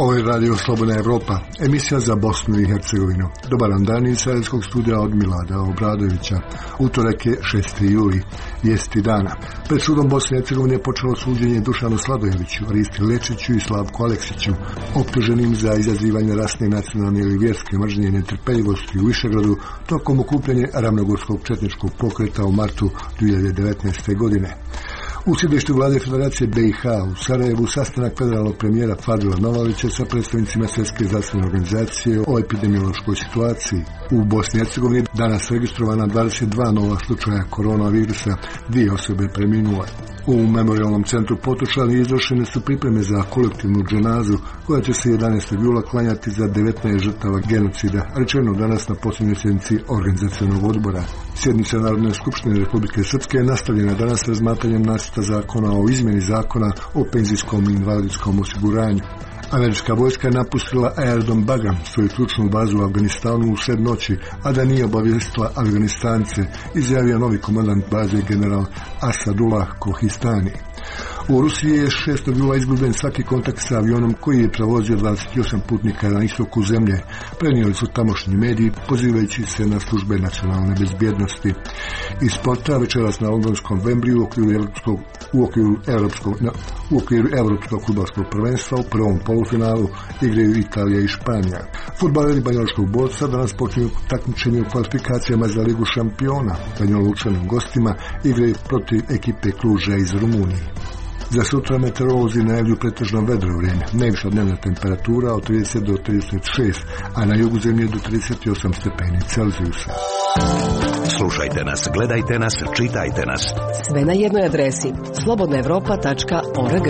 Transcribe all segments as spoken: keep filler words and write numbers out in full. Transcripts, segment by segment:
Ovo je Radio Slobodna Evropa, emisija za Bosnu i Hercegovinu. Dobar vam dan iz Sarajevskog studija od Milada Obradovića. Utorak je šesti juli, vijesti dana. Pred sudom Bosne i Hercegovine je počelo suđenje Dušanu Sladojeviću, Risti Lečiću i Slavku Aleksiću, optuženim za izazivanje rasne, nacionalne ili vjerske mržnje i netrpeljivosti u Višegradu tokom okupljanja ravnogorskog četničkog pokreta u martu dvije hiljade devetnaeste. godine. U sjedištu vlade Federacije B i H u Sarajevu sastanak federalnog premijera Fadila Novalića sa predstavnicima Svjetske zdravstvene organizacije o epidemiološkoj situaciji. U Bosni i Hercegovini danas registrovana dvadeset dva nova slučaja koronavirusa, dvije osobe preminule. U memorialnom centru Potočani izvršene su pripreme za kolektivnu dženazu koja će se jedanaestog jula klanjati za devetnaest žrtava genocida, rečeno danas na posljednjoj sjednici organizacionog odbora. Sjednica Narodne skupštine Republike Srpske je nastavljena danas razmatranjem nacrta zakona o izmjeni zakona o penzijskom i invalidskom osiguranju. Američka vojska je napustila aerodrom Bagram, svoju ključnu bazu u Afganistanu u sred noći, a da nije obavijestila Afganistance, izjavio novi komandant baze general Asadullah Kohistani. U Rusiji je šestog jula izgubljen svaki kontakt sa avionom koji je prevozio dvadeset osam putnika na istoku zemlje, prenijeli su tamošnji mediji pozivajući se na službe nacionalne bezbjednosti. Iz sporta večeras na londonskom Wembley u okviru europskog u okviru europskog na, u okviru europskog fudbalskog prvenstva u prvom polufinalu igraju Italija i Španija. Fudbaleri banjalučkog borca danas počinju takmičenje u kvalifikacijama za Ligu šampiona. Banjalučanim gostima igraju protiv ekipe Kluža iz Rumunije. Za sutra meteorolozi najavljuju pretežno vedro vrijeme, najviša dnevna temperatura od trideset do trideset šest, a na jugu zemlje do trideset osam stepeni Celzijusa. Slušajte nas, gledajte nas, čitajte nas. Sve na jednoj adresi slobodna evropa tačka org.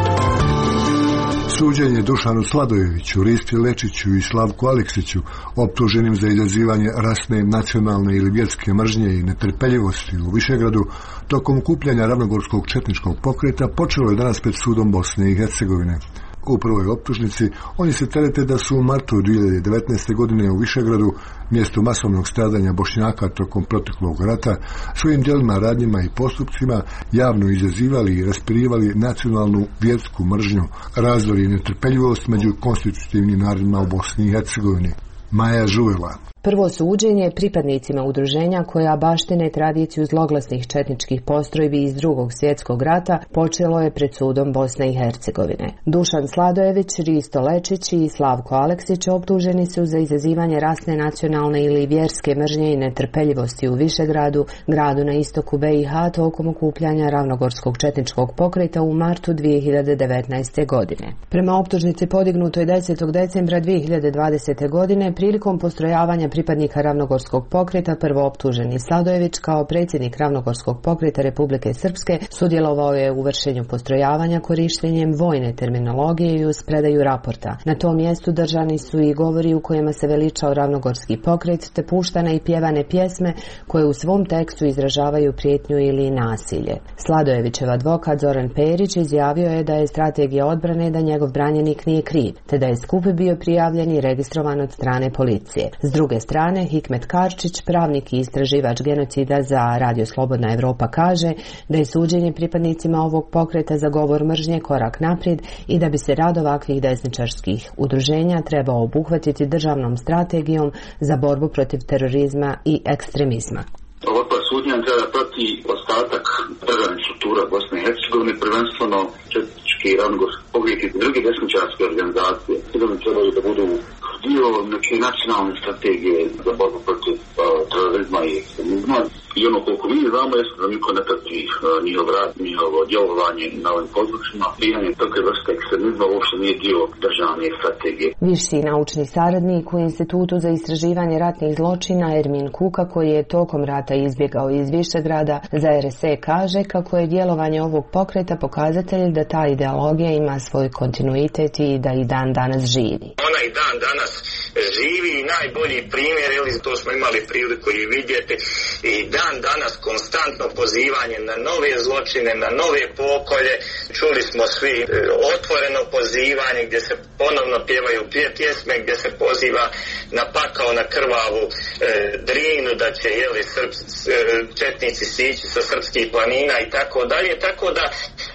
Suđenje Dušanu Sladojeviću, Risti Lečiću i Slavku Aleksiću, optuženim za izazivanje rasne, nacionalne ili vjerske mržnje i netrpeljivosti u Višegradu tokom okupljanja ravnogorskog četničkog pokreta, počelo je danas pred sudom Bosne i Hercegovine. U prvoj optužnici oni se terete da su u martu dvije hiljade devetnaeste. godine u Višegradu, mjesto masovnog stradanja Bošnjaka tokom proteklog rata, svojim djelima, radnjima i postupcima javno izazivali i raspirivali nacionalnu vjersku mržnju, razdor i netrpeljivost među konstitutivnim narodima u Bosni i Hercegovini. Maja Žuvela. Prvo suđenje pripadnicima udruženja koja baštine tradiciju zloglasnih četničkih postrojbi iz drugog svjetskog rata počelo je pred sudom Bosne i Hercegovine. Dušan Sladojević, Risto Lečić i Slavko Aleksić optuženi su za izazivanje rasne, nacionalne ili vjerske mržnje i netrpeljivosti u Višegradu, gradu na istoku B i H tokom okupljanja ravnogorskog četničkog pokreta u martu dvije hiljade devetnaeste. godine. Prema optužnici podignutoj desetog decembra dvije hiljade dvadesete. godine prilikom postrojavanja pripadnika ravnogorskog pokreta, prvo optuženi Sladojević kao predsjednik ravnogorskog pokreta Republike Srpske sudjelovao je u vršenju postrojavanja korištenjem vojne terminologije i uz predaju raporta. Na tom mjestu držani su i govori u kojima se veličao ravnogorski pokret, te puštane i pjevane pjesme koje u svom tekstu izražavaju prijetnju ili nasilje. Sladojevićev advokat Zoran Perić izjavio je da je strategija odbrane da njegov branjenik nije kriv, te da je skup bio prijavljen i registrovan od strane policije. S druge strane, Hikmet Karčić, pravnik i istraživač genocida za Radio Slobodna Evropa, kaže da je suđenje pripadnicima ovog pokreta za govor mržnje korak naprijed i da bi se rad ovakvih desničarskih udruženja trebao obuhvatiti državnom strategijom za borbu protiv terorizma i ekstremizma. Ovakva suđenja treba prati ostatak državnih struktura Bosne i Hercegovine, prvenstveno četnički i ravnogorski pokret i druge desničarske organizacije. Sigurno trebaju da budu dio neke nacionalne strategije za borbu protiv uh, terorizma i ekstremizma. I ono koliko mi znamo jeste da niko ne prati uh, njihov rad, njihovo djelovanje na ovim područjima. Bijanje takve vrste ekstremizma uopšte nije dio državne strategije. Viši naučni saradnik u Institutu za istraživanje ratnih zločina Ermin Kuka, koji je tokom rata izbjegao iz Višegrada, za R S E kaže kako je djelovanje ovog pokreta pokazatelj da ta ideologija ima svoj kontinuitet i da i dan danas živi. Ona i dan danas živi i najbolji primjer, ili to smo imali priliku i vidjeti, i dan danas konstantno pozivanje na nove zločine, na nove pokolje. Čuli smo svi e, otvoreno pozivanje gdje se ponovno pjevaju pje, pjesme, gdje se poziva na pakao, na krvavu e, Drinu, da će jeli, srp, e, četnici sići sa srpskih planina i tako dalje. Tako da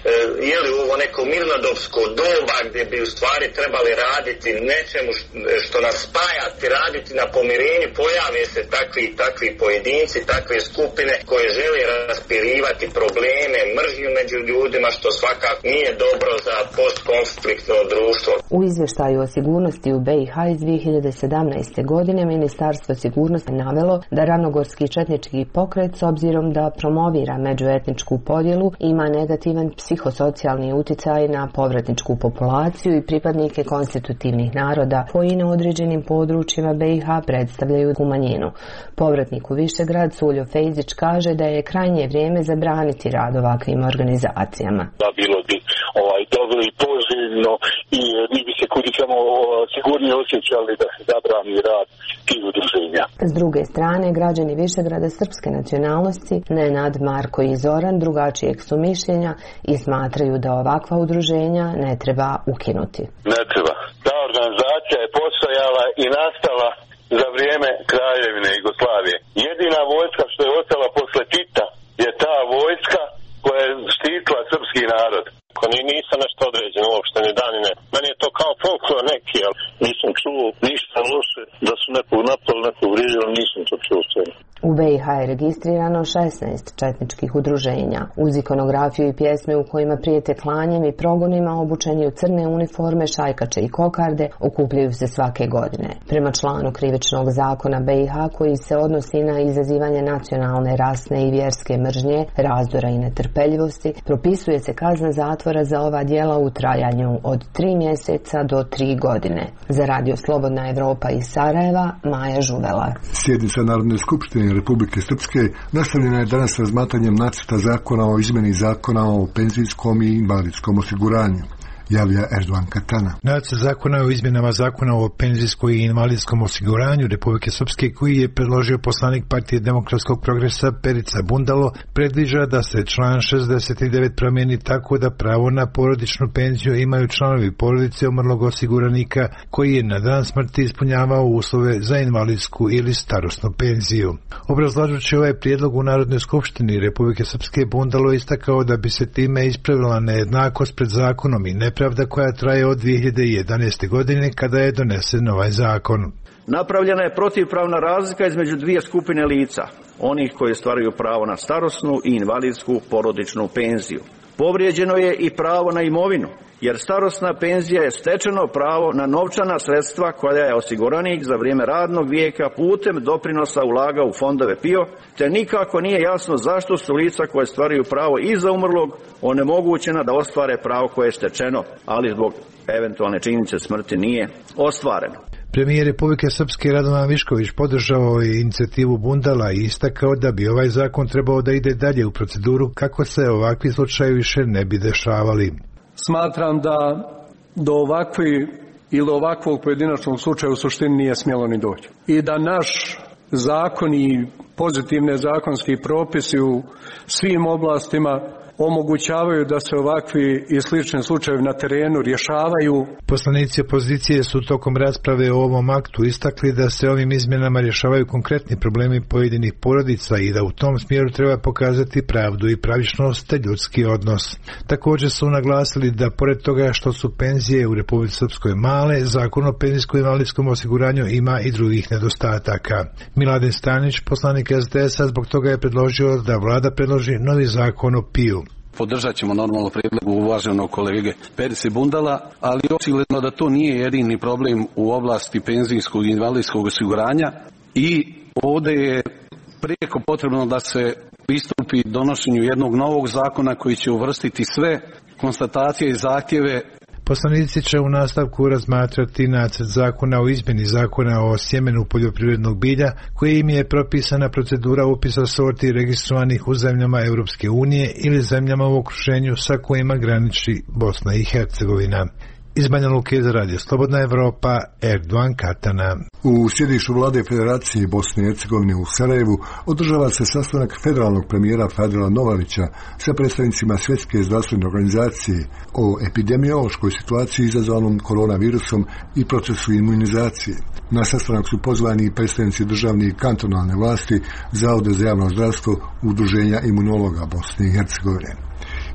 je li ovo neko mirnodopsko doba gdje bi u stvari trebali raditi nečemu što nas spajati, raditi na pomirenju, pojave se takvi takvi pojedinci, takve skupine koje žele raspirivati probleme, mržnju među ljudima, što svakako nije dobro za postkonfliktno društvo. U izvještaju o sigurnosti u B i H iz dvije hiljade sedamnaeste. godine Ministarstvo sigurnosti navelo da ranogorski četnički pokret, s obzirom da promovira međuetničku podjelu, ima negativan psihosocijalni utjecaj na povratničku populaciju i pripadnike konstitutivnih naroda koji na određenim područjima B i H predstavljaju manjinu. Povratnik u Višegrad Suljo Fejzić kaže da je krajnje vrijeme zabraniti rad ovakvim organizacijama. Da bilo bi ovaj, dobro i poželjno i mi bi se kudikamo sigurnije osjećali da se zabrani rad tih udruženja. S druge strane, građani Višegrada srpske nacionalnosti Nenad, Marko i Zoran drugačijeg su mišljenja i smatraju da ovakva udruženja ne treba ukinuti. Ne treba. Ta organizacija je postojala i nastala za vrijeme Kraljevine Jugoslavije. Jedina vojska što je ostala posle Tita je ta vojska koja je štitila srpski narod. Ako ni nisam nešto određen uopšte, ni dan ni ne. Meni je to kao folklor neki, ali nisam čuo ništa loše, da su nekog napali, nekog vrijedili, nisam to čuo sve. U B i H je registrirano šesnaest četničkih udruženja. Uz ikonografiju i pjesme u kojima prijete klanjem i progonima, obučeni u crne uniforme, šajkače i kokarde, okupljaju se svake godine. Prema članu krivičnog zakona B i H, koji se odnosi na izazivanje nacionalne, rasne i vjerske mržnje, razdora i netrpeljivosti, propisuje se kazna zatvora za ova djela u trajanju od tri mjeseca do tri godine. Za Radio Slobodna Evropa iz Sarajeva, Maja Žuvela. Sjednica Narodne skupštine Republike Srpske nastavljena je danas razmatranjem nacrta zakona o izmjeni zakona o penzijskom i invalidskom osiguranju. Javlja Erdogan Katana. Nacrt zakona o izmjenama zakona o penzijskom i invalidskom osiguranju Republike Srpske, koji je predložio poslanik Partije demokratskog progresa Perica Bundalo, predviđa da se član šezdeset devet promijeni tako da pravo na porodičnu penziju imaju članovi porodice umrlog osiguranika koji je na dan smrti ispunjavao uslove za invalidsku ili starosnu penziju. Obrazlažući ovaj prijedlog u Narodnoj skupštini Republike Srpske, Bundalo istakao da bi se time ispravila nejednakost pred zakonom i nepravda koja traje od dvije hiljade jedanaeste. godine kada je donesen ovaj zakon. Napravljena je protivpravna razlika između dvije skupine lica, onih koji ostvaruju pravo na starosnu i invalidsku porodičnu penziju. Povrijeđeno je i pravo na imovinu, jer starosna penzija je stečeno pravo na novčana sredstva koja je osiguranik za vrijeme radnog vijeka putem doprinosa ulagao u fondove P I O, te nikako nije jasno zašto su lica koje stvaraju pravo iza umrlog onemogućena da ostvare pravo koje je stečeno, ali zbog eventualne činjenice smrti nije ostvareno. Premijer Republike Srpske Radovan Višković podržao je inicijativu Bundala i istakao da bi ovaj zakon trebao da ide dalje u proceduru kako se ovakvi slučajevi više ne bi dešavali. Smatram da do ovakvi ili ovakvog pojedinačnog slučaja u suštini nije smjelo ni doći. I da naš zakon i pozitivne zakonski propisi u svim oblastima omogućavaju da se ovakvi i slični slučajevi na terenu rješavaju. Poslanici opozicije su tokom rasprave o ovom aktu istakli da se ovim izmjenama rješavaju konkretni problemi pojedinih porodica i da u tom smjeru treba pokazati pravdu i pravičnost te ljudski odnos. Također su naglasili da pored toga što su penzije u Republici Srpskoj male, zakon o penzijskom i invalidskom osiguranju ima i drugih nedostataka. Miladin Stanić, poslanik S D S-a, zbog toga je predložio da vlada predloži novi zakon o P I U. Podržat ćemo normalno prijedlog uvaženog kolege Perice Bundala, ali očigledno da to nije jedini problem u oblasti penzijskog i invalidskog osiguranja i ovdje je prijeko potrebno da se pristupi donošenju jednog novog zakona koji će uvrstiti sve konstatacije i zahtjeve. Poslanici će u nastavku razmatrati nacrt zakona o izmjeni zakona o sjemenu poljoprivrednog bilja, koji im je propisana procedura upisa sorti registrovanih u zemljama Europske unije ili zemljama u okruženju sa kojima graniči Bosna i Hercegovina. Iz Banja Luke za Radio Slobodna Evropa, Erdogan Katana. U sjedištu vlade Federacije Bosne i Hercegovine u Sarajevu održava se sastanak federalnog premijera Fadila Novalića sa predstavnicima Svjetske zdravstvene organizacije o epidemiološkoj situaciji izazvanom koronavirusom i procesu imunizacije. Na sastanak su pozvani i predstavnici državne i kantonalne vlasti, Zavoda za javno zdravstvo, Udruženja imunologa Bosne i Hercegovine.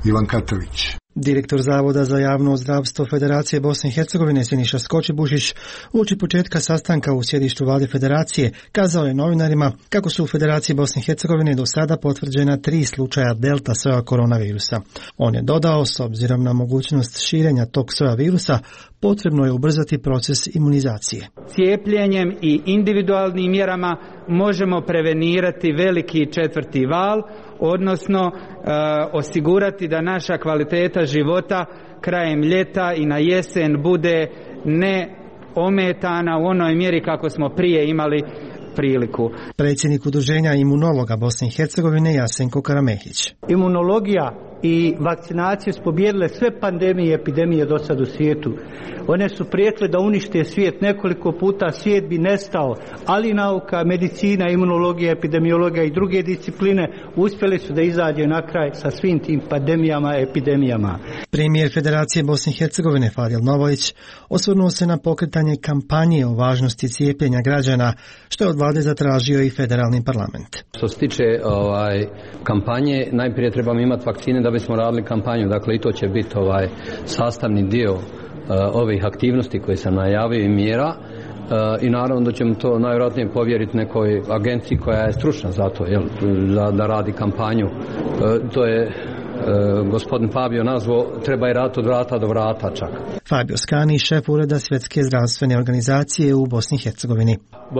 Ivan Katović. Direktor Zavoda za javno zdravstvo Federacije Bosne i Hercegovine Siniša Skočibušić uoči početka sastanka u sjedištu vlade Federacije kazao je novinarima kako su u Federaciji Bosne i Hercegovine do sada potvrđena tri slučaja delta soja koronavirusa. On je dodao, s obzirom na mogućnost širenja tog soja virusa, potrebno je ubrzati proces imunizacije. Cijepljenjem i individualnim mjerama možemo prevenirati veliki četvrti val, odnosno e, osigurati da naša kvaliteta života krajem ljeta i na jesen bude ne ometana u onoj mjeri kako smo prije imali priliku. Predsjednik Udruženja imunologa Bosne i Hercegovine Jasenko Karamehić. Imunologija i vakcinacije su pobijedile sve pandemije i epidemije do sad u svijetu. One su prijetile da unište svijet nekoliko puta, svijet bi nestao, ali nauka, medicina, imunologija, epidemiologija i druge discipline uspjeli su da izađe na kraj sa svim tim pandemijama i epidemijama. Premijer Federacije Bosne i Hercegovine Fadil Novović osvrnuo se na pokretanje kampanje o važnosti cijepljenja građana, što je od vlade zatražio i federalni parlament. Što se tiče ovaj, kampanje, najprije trebamo imati vakcine da bismo radili kampanju, dakle i to će biti ovaj sastavni dio uh, ovih aktivnosti koje sam najavio i mjera uh, i naravno da ćemo to najvjerojatnije povjeriti nekoj agenciji koja je stručna za to, jel, da, da radi kampanju. Uh, to je Uh, gospodin Fabio nazvao treba i raditi od vrata do vrata čak. Fabio Skani, šef ureda Svjetske zdravstvene organizacije u Bosni i Hercegovini.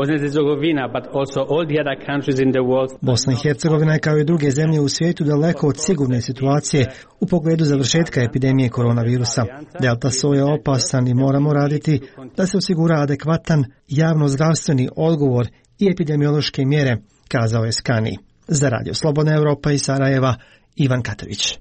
Bosna i Hercegovina je kao i druge zemlje u svijetu daleko od sigurne situacije u pogledu završetka epidemije koronavirusa. Delta soj je opasan i moramo raditi da se osigura adekvatan javno-zdravstveni odgovor i epidemiološke mjere, kazao je Skani. Za Radio Slobodna Evropa iz Sarajeva, Ivan Katović.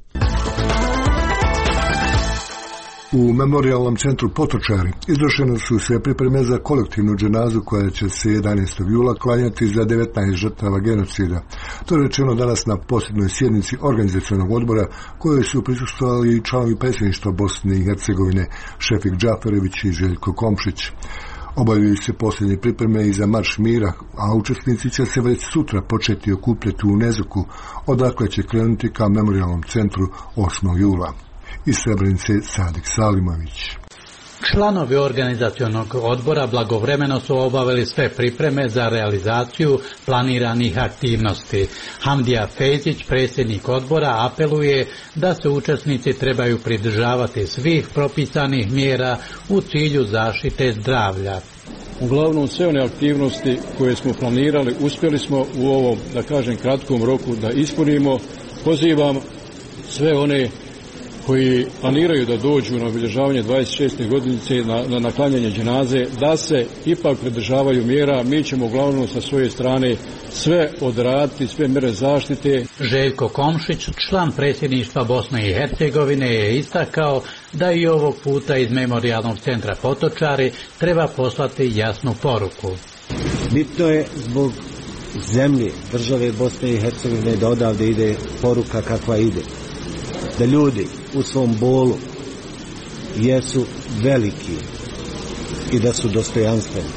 U Memorijalnom centru Potočari izvršene su sve pripreme za kolektivnu dženazu koja će se jedanaestog jula klanjati za devetnaest žrtava genocida. To je rečeno danas na posljednoj sjednici organizacionog odbora kojoj su prisustvovali članovi predsjedništva Bosne i Hercegovine Šefik Džaferović i Željko Komšić. Obavljaju se posljednje pripreme i za marš mira, a učesnici će se već sutra početi okupljati u Nezuku, odakle će krenuti ka Memorijalnom centru osmog jula. Iz Srebrenice Sadik Salimović. Članovi organizacionog odbora blagovremeno su obavili sve pripreme za realizaciju planiranih aktivnosti. Hamdija Fejzić, predsjednik odbora, apeluje da se učesnici trebaju pridržavati svih propisanih mjera u cilju zaštite zdravlja. Uglavnom sve one aktivnosti koje smo planirali uspjeli smo u ovom, da kažem, kratkom roku da ispunimo. Pozivam sve one koji planiraju da dođu na obilježavanje dvadeset šeste godišnjice na, na naklanjanje dženaze, da se ipak pridržavaju mjera. Mi ćemo uglavnom sa svoje strane sve odraditi, sve mjere zaštite. Željko Komšić, član predsjedništva Bosne i Hercegovine, je istakao da i ovog puta iz Memorijalnog centra Potočari treba poslati jasnu poruku. Bitno je zbog zemlje, države Bosne i Hercegovine da odavde ide poruka kakva ide. Da ljudi u svom bolu jesu veliki i da su dostojanstveni.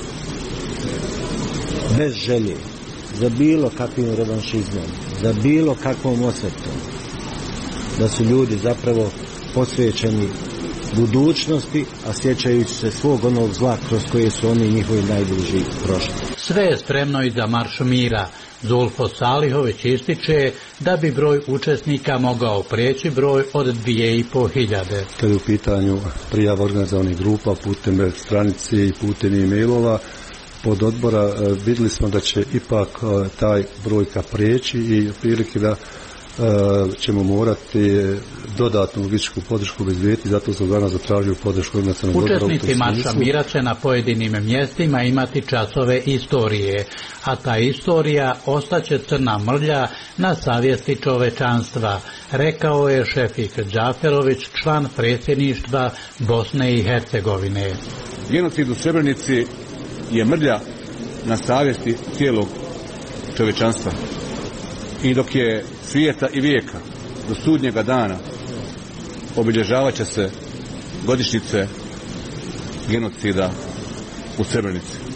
Bez želje za bilo kakvim revanšizmom, za bilo kakvom osvetom. Da su ljudi zapravo posvećeni budućnosti, a sjećajući se svog onog zla kroz koje su oni njihovi najbliži prošli. Sve je spremno i za marš mira. Zulfo Salihović ističe da bi broj učesnika mogao prijeći broj od dvije i po hiljade. Kad je u pitanju prijava organizovanih grupa putem web stranice i putem e-mailova pod odbora, vidjeli smo da će ipak taj brojka prijeći i prilike da ćemo morati dodatnu logističku podršku obezbijediti, zato sam danas zatražio podršku organizacionog odbora. Učesnici marša mira će na pojedinim mjestima imati časove istorije, a ta istorija ostaće crna mrlja na savjesti čovečanstva, rekao je Šefik Džaferović, član predsjedništva Bosne i Hercegovine. Genocid u Srebrenici je mrlja na savjesti cijelog čovečanstva. I dok je svijeta i vijeka do sudnjega dana obilježavat će se godišnjice genocida u Srebrenici.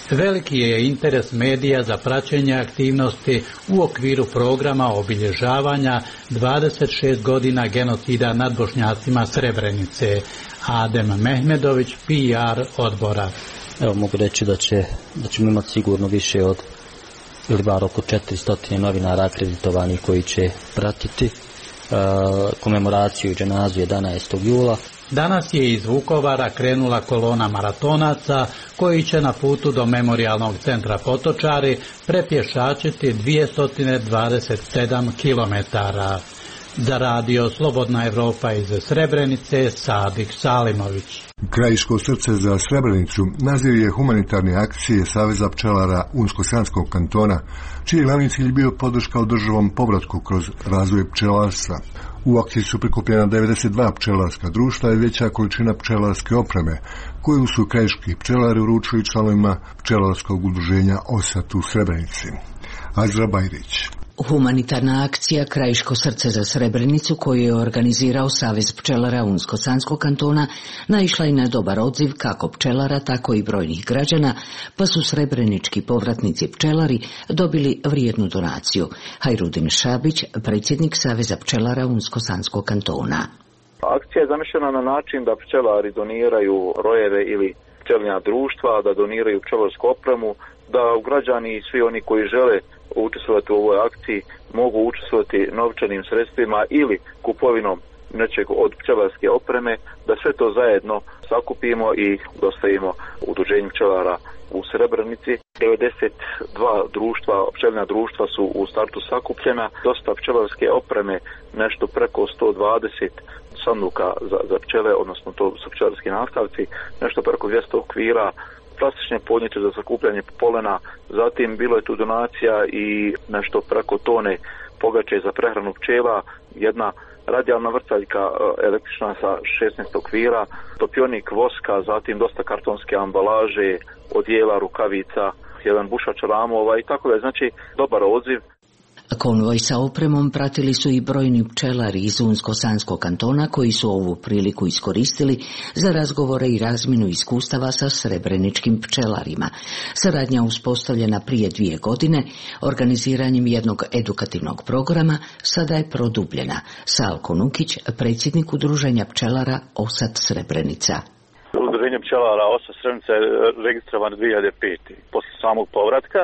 Veliki je interes medija za praćenje aktivnosti u okviru programa obilježavanja dvadeset šest godina genocida nad Bošnjacima Srebrenice. Adem Mehmedović, P R odbora. Evo mogu reći da, će, da ćemo imati sigurno više od ili bar oko četiristo novinara akreditovanih koji će pratiti uh, komemoraciju dženazu jedanaestog jula. Danas je iz Vukovara krenula kolona maratonaca koji će na putu do memorijalnog centra Potočari prepješačiti dvjesto dvadeset sedam kilometara. Za radio Slobodna Evropa iz Srebrenice, Sadik Salimović. Krajiško srce za Srebrenicu naziv je humanitarne akcije Saveza pčelara Unsko-Sanskog kantona, čiji je glavni cilj bio podrška održivom povratku kroz razvoj pčelarstva. U akciji su prikupljena devedeset dva pčelarska društva i veća količina pčelarske opreme, koju su krajiški pčelari uručili članovima pčelarskog udruženja Osat u Srebrenici. Azra Bajrić. Humanitarna akcija Krajiško srce za Srebrenicu, koju je organizirao Savez pčelara Unsko-Sanskog kantona, naišla i na dobar odziv kako pčelara, tako i brojnih građana, pa su srebrenički povratnici pčelari dobili vrijednu donaciju. Hajrudin Šabić, predsjednik Saveza pčelara Unsko-Sanskog kantona. Akcija je zamišljena na način da pčelari doniraju rojeve ili pčelinja društva, da doniraju pčelarsku opremu, da građani i svi oni koji žele učestvovati u ovoj akciji mogu učestvovati novčanim sredstvima ili kupovinom nečeg od pčelarske opreme, da sve to zajedno sakupimo i dostavimo udruženju pčelara u Srebrenici. devedeset dva društva, pčelinja društva su u startu sakupljena, dosta pčelarske opreme, nešto preko sto dvadeset sanduka za, za pčele, odnosno to su pčelarski nastavci, nešto preko dvjesto okvira, plastične podnjeće za sakupljanje polena, zatim bilo je tu donacija i nešto preko tone pogače za prehranu pčela, jedna radijalna vrtaljka električna sa šesnaest okvira, topionik voska, zatim dosta kartonske ambalaže, odjela, rukavica, jedan bušač ramova i tako da, znači dobar odziv. Konvoj sa opremom pratili su i brojni pčelari iz Unsko-Sanskog kantona koji su ovu priliku iskoristili za razgovore i razmjenu iskustava sa srebreničkim pčelarima. Saradnja uspostavljena prije dvije godine organiziranjem jednog edukativnog programa sada je produbljena. Salko Nukić, predsjednik udruženja pčelara Osat Srebrenica. Udruženje pčelara Osat Srebrenica je registrovan dvije hiljade pete. Posle samog povratka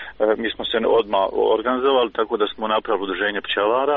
mi smo se odmah organizovali tako da smo napravili udruženje pčelara.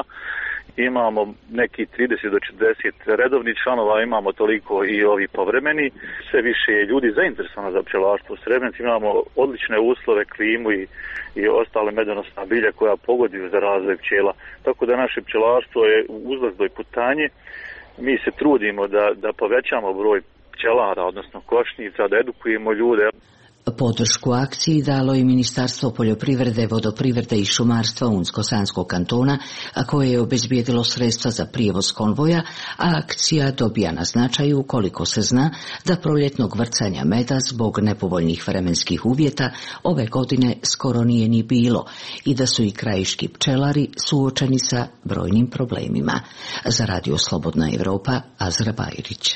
Imamo neki trideset do četrdeset redovnih članova, imamo toliko i ovi povremeni. Sve više je ljudi zainteresovano za pčelarstvo u Srebrenici. Imamo odlične uslove, klimu i, i ostale medonosna bilja koja pogoduju za razvoj pčela. Tako da naše pčelarstvo je u uzlaznoj putanji. Mi se trudimo da, da povećamo broj pčelara, odnosno košnica, da edukujemo ljude. Podršku akciji dalo i Ministarstvo poljoprivrede, vodoprivrede i šumarstva Unsko-Sanskog kantona, a koje je obezbijedilo sredstva za prijevoz konvoja, a akcija dobija na značaju ukoliko se zna da proljetnog vrcanja meda zbog nepovoljnih vremenskih uvjeta ove godine skoro nije ni bilo i da su i krajiški pčelari suočeni sa brojnim problemima. Za radio Slobodna Evropa, Azra Bajrić.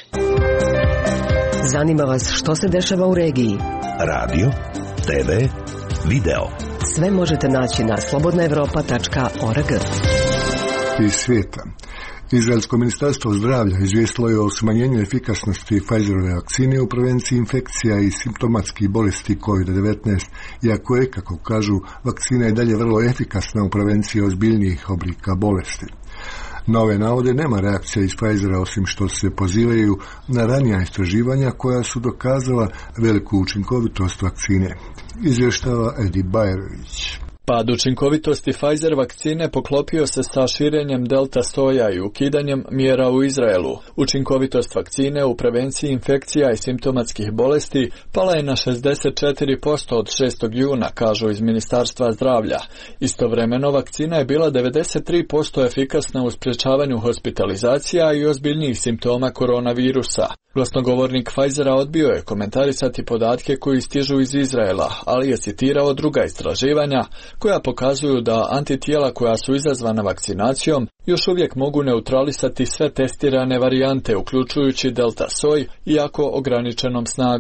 Zanima vas što se dešava u regiji? Radio, te ve, video. Sve možete naći na slobodna evropa tačka org. Iz svijeta. Izraelsko ministarstvo zdravlja izvijestilo je o smanjenju efikasnosti Pfizerove vakcine u prevenciji infekcija i simptomatskih bolesti kovid devetnaest, iako je, kako kažu, vakcina je dalje vrlo efikasna u prevenciji ozbiljnijih oblika bolesti. Na ove navode nema reakcija iz Pfizera osim što se pozivaju na ranija istraživanja koja su dokazala veliku učinkovitost vakcine. Izvještava Edi Bajerović. Pad učinkovitosti Pfizer vakcine poklopio se sa širenjem delta soja i ukidanjem mjera u Izraelu. Učinkovitost vakcine u prevenciji infekcija i simptomatskih bolesti pala je na šezdeset četiri posto od šestog juna, kažu iz Ministarstva zdravlja. Istovremeno vakcina je bila devedeset tri posto efikasna u sprječavanju hospitalizacija i ozbiljnijih simptoma koronavirusa. Glasnogovornik Pfizera odbio je komentarisati podatke koji stižu iz Izraela, ali je citirao druga istraživanja koja pokazuju da antitijela koja su izazvana vakcinacijom još uvijek mogu neutralisati sve testirane varijante, uključujući delta soj, iako ograničenom snagom.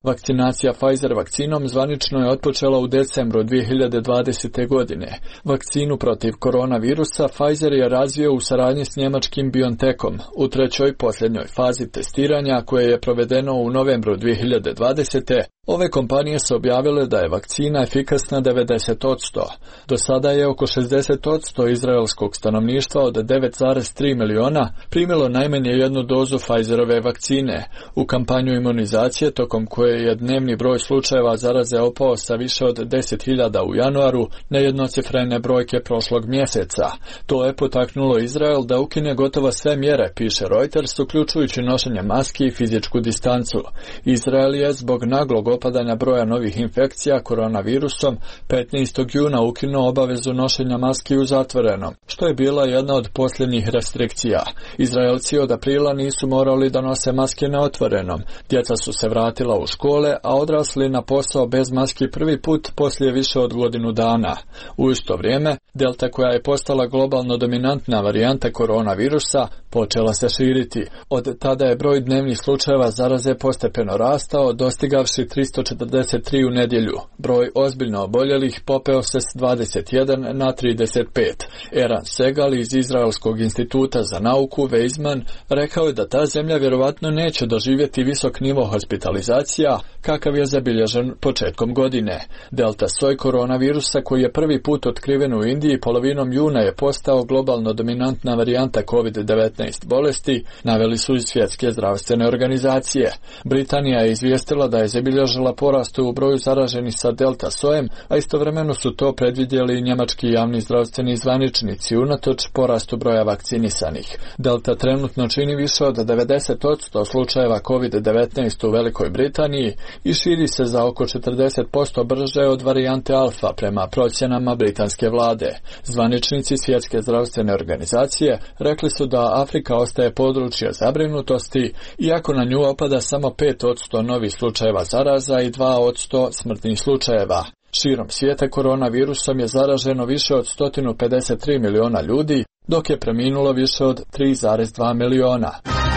Vakcinacija Pfizer vakcinom zvanično je otpočela u decembru dvije hiljade dvadesete. godine. Vakcinu protiv koronavirusa Pfizer je razvio u saradnji s njemačkim BioNTechom u trećoj posljednjoj fazi testiranja koje je provedeno u novembru dvije hiljade dvadesete. Ove kompanije su objavile da je vakcina efikasna devedeset posto. Do sada je oko šezdeset posto izraelskog stanovništva od devet zarez tri miliona primilo najmanje jednu dozu Pfizerove vakcine. U kampanju imunizacije, tokom koje je dnevni broj slučajeva zaraze opao sa više od deset hiljada u januaru na jednocifrene brojke prošlog mjeseca. To je potaknulo Izrael da ukine gotovo sve mjere, piše Reuters, uključujući nošenje maski i fizičku distancu. Izrael je zbog naglog opadanja broja novih infekcija koronavirusom petnaestog juna ukinuo obavezu nošenja maski u zatvorenom, što je bila jedna od posljednjih restrikcija. Izraelci od aprila nisu morali da nose maske na otvorenom. Djeca su se vratila u škole, a odrasli na posao bez maski prvi put poslije više od godinu dana. U isto vrijeme, Delta, koja je postala globalno dominantna varijanta koronavirusa, počela se širiti. Od tada je broj dnevnih slučajeva zaraze postepeno rastao, dostigavši tristo četrdeset tri u nedjelju. Broj ozbiljno oboljelih popeo se s dvadeset jedan na trideset pet. Eran Segal iz Izraelskog instituta za nauku Weizmann rekao je da ta zemlja vjerovatno neće doživjeti visok nivo hospitalizacija kakav je zabilježen početkom godine. Delta soj koronavirusa, koji je prvi put otkriven u Indiji polovinom juna, je postao globalno dominantna varijanta kovid devetnaest bolesti, naveli su iz Svjetske zdravstvene organizacije. Britanija je izvijestila da je zabilježila porast u broju zaraženih sa delta sojem, a istovremeno su to predvidjeli i njemački javni zdravstveni zvaničnici unatoč porastu broja vakcinisanih. Delta trenutno čini više od devedeset posto slučajeva kovid devetnaest u Velikoj Britaniji i širi se za oko četrdeset posto brže od varijante alfa prema procjenama britanske vlade. Zvaničnici Svjetske zdravstvene organizacije rekli su da Afrika ostaje područje zabrinutosti, iako na nju opada samo pet posto novih slučajeva zaraza i dva posto smrtnih slučajeva. Širom svijeta koronavirusom je zaraženo više od sto pedeset tri miliona ljudi, dok je preminulo više od tri zarez dva miliona.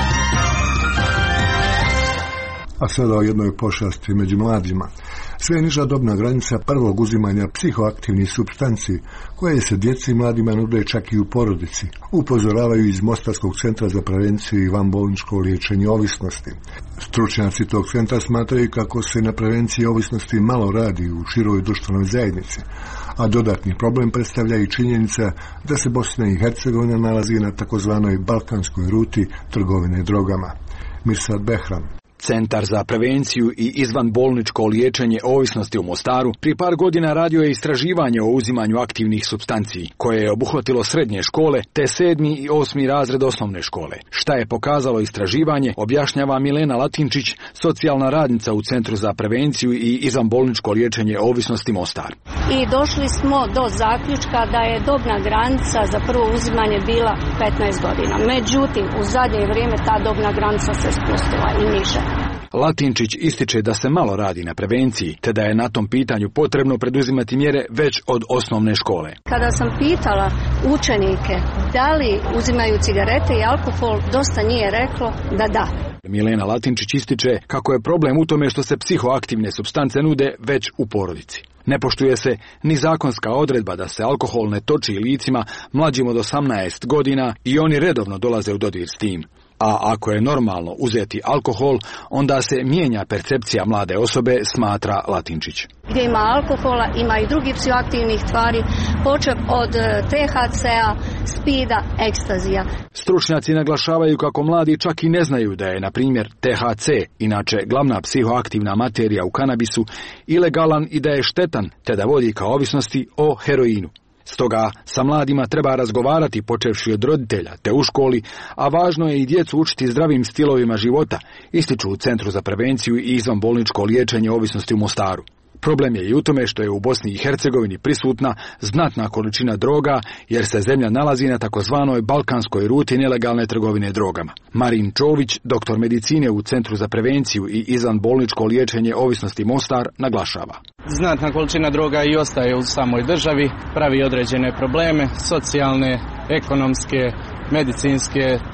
A sada o jednoj pošasti među mladima. Sve je niža dobna granica prvog uzimanja psihoaktivnih supstanci, koje se djeci i mladima nude čak i u porodici, upozoravaju iz Mostarskog centra za prevenciju i vanbolničko liječenje ovisnosti. Stručnjaci tog centra smatraju kako se na prevenciji ovisnosti malo radi u široj društvenoj zajednici, a dodatni problem predstavlja i činjenica da se Bosna i Hercegovina nalazi na takozvanoj balkanskoj ruti trgovine drogama. Mirsad Behram. Centar za prevenciju i izvanbolničko liječenje ovisnosti u Mostaru prije par godina radio je istraživanje o uzimanju aktivnih supstanci, koje je obuhvatilo srednje škole te sedmi i osmi razred osnovne škole. Šta je pokazalo istraživanje, objašnjava Milena Latinčić, socijalna radnica u Centru za prevenciju i izvanbolničko liječenje ovisnosti Mostar. I došli smo do zaključka da je dobna granica za prvo uzimanje bila petnaest godina. Međutim, u zadnje vrijeme ta dobna granica se spustila i niže. Latinčić ističe da se malo radi na prevenciji, te da je na tom pitanju potrebno preduzimati mjere već od osnovne škole. Kada sam pitala učenike da li uzimaju cigarete i alkohol, dosta njih je reklo da da. Milena Latinčić ističe kako je problem u tome što se psihoaktivne supstance nude već u porodici. Ne poštuje se ni zakonska odredba da se alkohol ne toči licima mlađim od osamnaest godina i oni redovno dolaze u dodir s tim. A ako je normalno uzeti alkohol, onda se mijenja percepcija mlade osobe, smatra Latinčić. Gdje ima alkohola, ima i drugih psihoaktivnih tvari, počev od te ha cea, spida, ekstazija. Stručnjaci naglašavaju kako mladi čak i ne znaju da je, na primjer, te ha ce, inače glavna psihoaktivna materija u kanabisu, ilegalan i da je štetan, te da vodi ka ovisnosti o heroinu. Stoga sa mladima treba razgovarati počevši od roditelja te u školi, a važno je i djecu učiti zdravim stilovima života, ističu u Centru za prevenciju i izvanbolničko liječenje ovisnosti u Mostaru. Problem je i u tome što je u Bosni i Hercegovini prisutna znatna količina droga, jer se zemlja nalazi na takozvanoj balkanskoj ruti nelegalne trgovine drogama. Marin Čović, doktor medicine u Centru za prevenciju i izvanbolničko liječenje ovisnosti Mostar, naglašava. Znatna količina droga i ostaje u samoj državi, pravi određene probleme, socijalne, ekonomske, medicinske,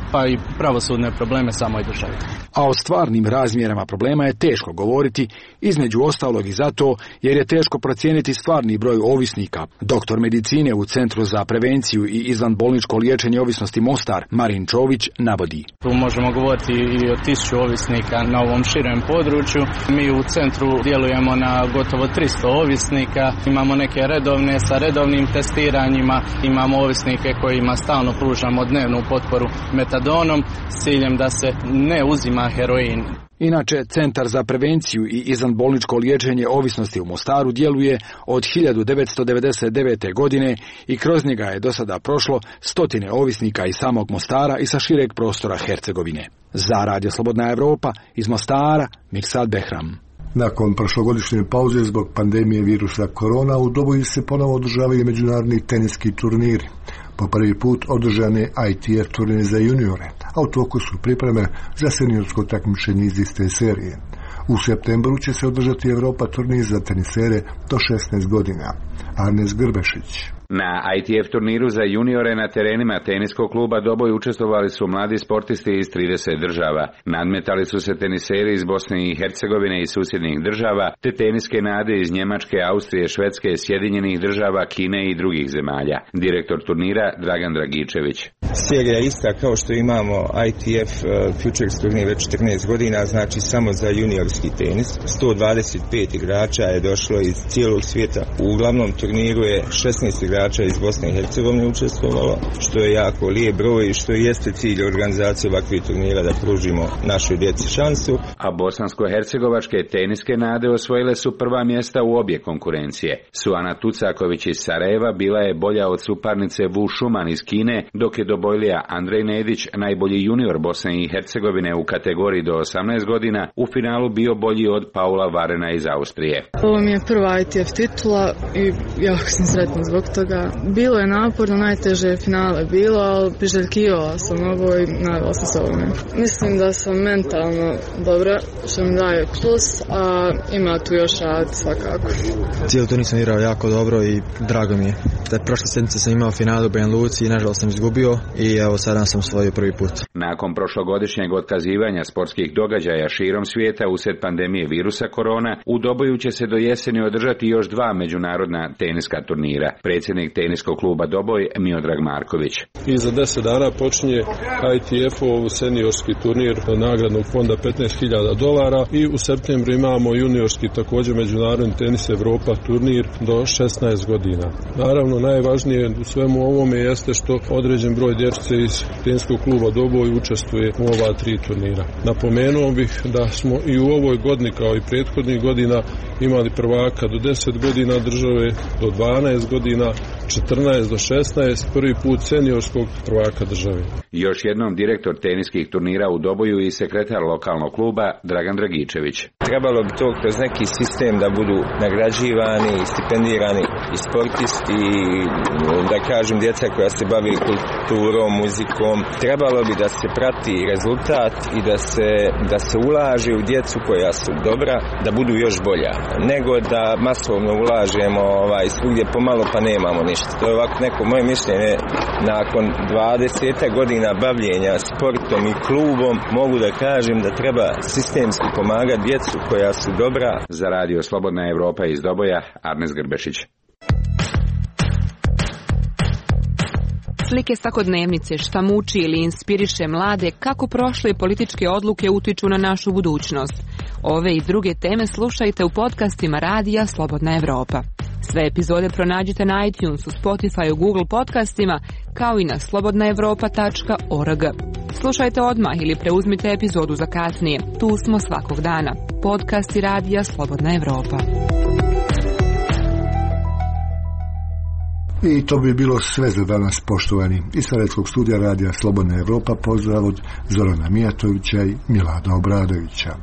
pa i pravosudne probleme samoj državi. A o stvarnim razmjerama problema je teško govoriti, između ostalog i zato jer je teško procijeniti stvarni broj ovisnika. Doktor medicine u Centru za prevenciju i izvanbolničko liječenje ovisnosti Mostar, Marin Čović, navodi. Tu možemo govoriti i o tisuću ovisnika na ovom širem području. Mi u centru djelujemo na gotovo tristo ovisnika, imamo neke redovne sa redovnim testiranjima, imamo ovisnike kojima stalno pružamo dnevnu potporu metadonom s ciljem da se ne uzima heroin. Inače, Centar za prevenciju i izvanbolničko liječenje ovisnosti u Mostaru djeluje od hiljadu devetsto devedeset devete. godine i kroz njega je do sada prošlo stotine ovisnika iz samog Mostara i sa šireg prostora Hercegovine. Za Radio Slobodna Evropa iz Mostara, Mirsad Behram. Nakon prošlogodišnje pauze zbog pandemije virusa korona, u Doboju se ponovo održavaju međunarodni teniski turniri. Po prvi put održan je I T F turnir za juniore, a u toku su pripreme za seniorsko takmičenje iz iste serije. U septembru će se održati Europa turnir za tenisere do šesnaest godina. Arnes Grbešić. Na I T F turniru za juniore na terenima teniskog kluba Doboj učestvovali su mladi sportisti iz trideset država. Nadmetali su se teniseri iz Bosne i Hercegovine i susjednih država, te teniske nade iz Njemačke, Austrije, Švedske, Sjedinjenih država, Kine i drugih zemalja. Direktor turnira Dragan Dragičević. Serija ista kao što imamo I T F uh, Futures turnir već četrnaest godina, znači samo za juniorski tenis. sto dvadeset pet igrača je došlo iz cijelog svijeta. U glavnom turniru je šesnaest igrača iz Bosne i Hercegovine učestvovalo, što je jako lijep broj i što jeste cilj organizacije ovakvih turnira da pružimo našoj djeci šansu. A bosansko-hercegovačke teniske nade osvojile su prva mjesta u obje konkurencije. Suana Tucaković iz Sarajeva bila je bolja od suparnice Wu Schumann iz Kine, dok je dobojlija Andrej Nedić, najbolji junior Bosne i Hercegovine u kategoriji do osamnaest godina, u finalu bio bolji od Paula Varena iz Austrije. Ovo mi je prva I T F titula i jako sam sretna zbog toga. Bilo je naporno, najteže finale bilo, ali priželjkivala sam ovo i nadala sam se ovome. Mislim da sam mentalno dobra, što mi daje plus, a ima tu još rad svakako. Cijelo to nisam igrao jako dobro i drago mi je. Da prošle sedmice sam imao finalu u Banja Luci i nažalost sam izgubio i evo sada sam osvojio prvi put. Nakon prošlogodišnjeg otkazivanja sportskih događaja širom svijeta usred pandemije virusa korona, u Doboju će se do jeseni održati još dva međunarodna teniska turnira. Predsjednik teniskog kluba Doboj Miodrag Marković. I za deset dana počinje I T F-ov seniorski turnir nagradnog fonda petnaest hiljada dolara i u septembru imamo juniorski također međunarodni tenis Europa turnir do šesnaest godina. Naravno najvažnije u svemu ovome jeste što određen broj djece iz teniskog kluba Doboj učestvuje u ova tri turnira. Napomenuo bih da smo i u ovoj godini kao i prethodnih godina imali prvaka do deset godina države, do dvanaest godina, četrnaest do šesnaest, prvi put seniorskog prvaka države. Još jednom direktor teniskih turnira u Doboju i sekretar lokalnog kluba Dragan Dragičević. Trebalo bi to kroz neki sistem da budu nagrađivani i stipendirani i sportisti, da kažem djeca koja se bavi kulturom, muzikom. Trebalo bi da se prati rezultat i da se, da se ulaže u djecu koja su dobra, da budu još bolja, nego da masovno ulažemo ovaj, svugdje pomalo pa nemamo ništa. To je ovako neko moje mišljenje. Nakon dvadeset godina bavljenja sportom i klubom mogu da kažem da treba sistemski pomagati djecu koja su dobra. Za Radio Slobodna Evropa iz Doboja, Arnes Grbešić. Slike svakodnevnice, šta muči ili inspiriše mlade, kako prošle političke odluke utiču na našu budućnost. Ove i druge teme slušajte u podcastima Radija Slobodna Evropa. Sve epizode pronađite na iTunesu, Spotifyu, Google podcastima, kao i na slobodna evropa tačka org. Slušajte odmah ili preuzmite epizodu za kasnije. Tu smo svakog dana. Podcasti Radija Slobodna Evropa. I to bi bilo sve za danas, poštovani. Iz Sarajevskog studija Radija Slobodna Evropa pozdrav od Zorana Mijatovića i Milada Obradovića.